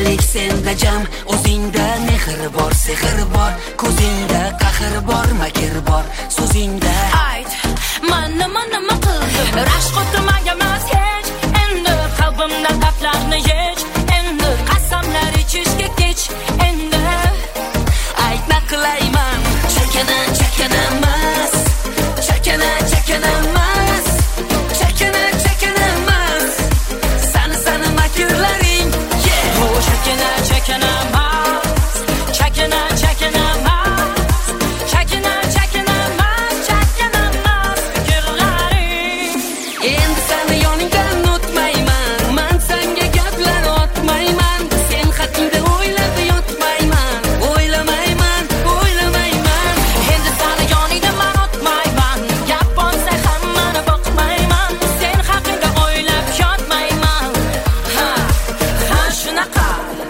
go'zallik senda jam, o'zingda mehr bor, sehr bor, ko'zingda qahr bor, makr bor, so'zingda ayt, nima qildim? Rashk o'tirmaganmas hech, endi qalbimda dardlarni yech, endi qasamlar ichishga kech, endi aytma qilayman, chakana emas, chakana emas, chakana emas, sani makrlaring, yeah. Oh, chakana emas, chakana emas, chakana emas, fikrlaring. Endi seni yoningdan o'tmayman, men senga gaplar otmayman, sen haqingda o'ylab yotmayman, o'ylamayman. Endi seni yoningdan men o'tmayman, gap bo'lsa hammani boqmayman, sen haqingda o'ylab yotmayman. Ha, shunaqa.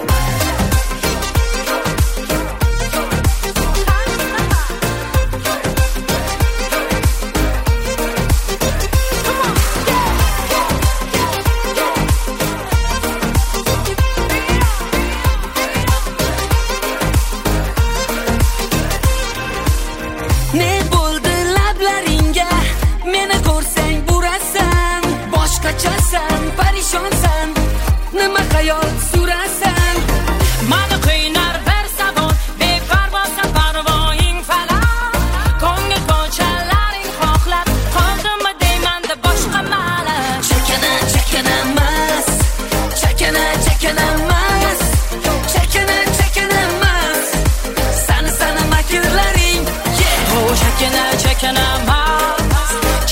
Ne bo'ldi lablaringga, meni ko'rsang burasan, boshqachasan, parishonsan, nima hayot surasan. Mani qiynar bir savol, beparvosan parvoying falak, ko'ngil ko'chalaring xohlab qoldimmi deymanda boshqa malak. Chakana emas, chakana emas, chakana emas, sani makrlaring, yeah. Oh, chakana emas, chakana emas,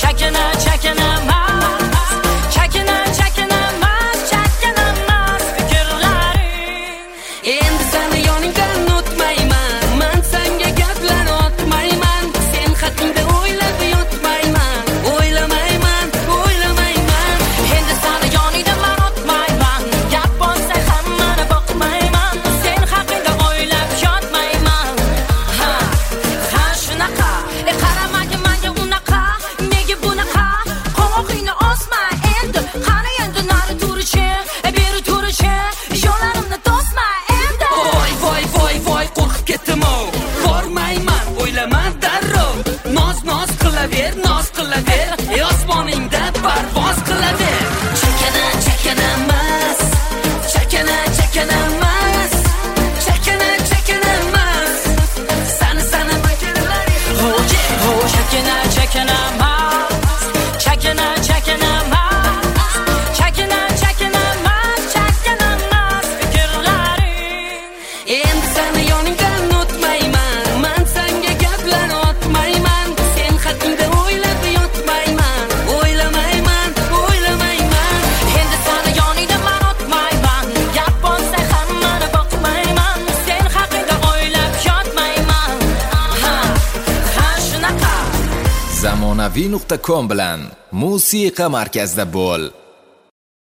chakana emas, fikrlaring. Endi seni yoningdan o'tmayman, men senga gaplar otmayman, sen haqingda o'ylab yotmayman, o'ylamayman. Endi seni yoningdan men o'tmayman, gap bo'lsa hammani boqmayman, sen haqingda o'ylab yotmayman. Ha, shunaqa. Qaramagin menga unaqa, nega bunaqa? Qo'ng'ingni osma endi, qani endi nari turishi, beri turishi, yo'llarimni to'sma endi. Voy, qo'rqib ketdim-o. Bormayman, o'ylaman darrov. Noz qilaver, osmoningda parvoz qilaver. Chakana emas, chakana emas, chakana emas, sani makrlaring. Oh, chakana emas, chakana emas, chakana emas, fikrlaring. Endi seni yoningdan o'tmayman, men senga gaplar otmayman, sen haqingda o'ylab yotmayman, o'ylamayman. Endi seni yoningdan men o'tmayman, gap bo'lsa hammani boqmayman, sen haqingda o'ylab yotmayman. Ha, shunaqa. zamonaviy.com bilan musiqa markazida bo'l.